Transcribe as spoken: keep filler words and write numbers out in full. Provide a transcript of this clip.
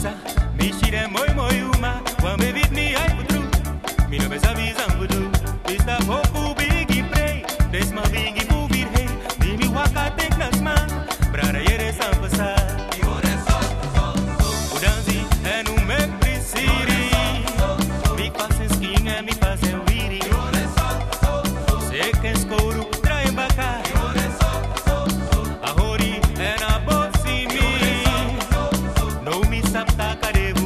pisa, me shire moi moi uma, wa me vit me ai putru, me no besa visam vudu, pista hoku bigi pray, des ma bigi bu vir hey, di mi waka tek nas man, brara yere sam pasa, udanzi enu me prisiri, mi passe skin e mi passe viri, se que escouro trai baka, ahori ena bossimi, no mi sapta kare